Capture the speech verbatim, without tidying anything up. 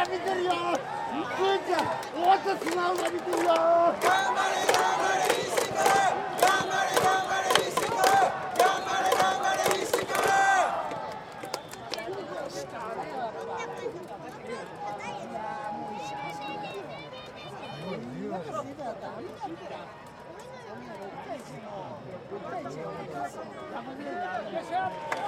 見てるよ。くーちゃん、終わった素直が見てるよ。頑張れ頑張れミスティック。頑張れ頑張れミスティック。頑張れ頑張れミスティック。よっしゃ。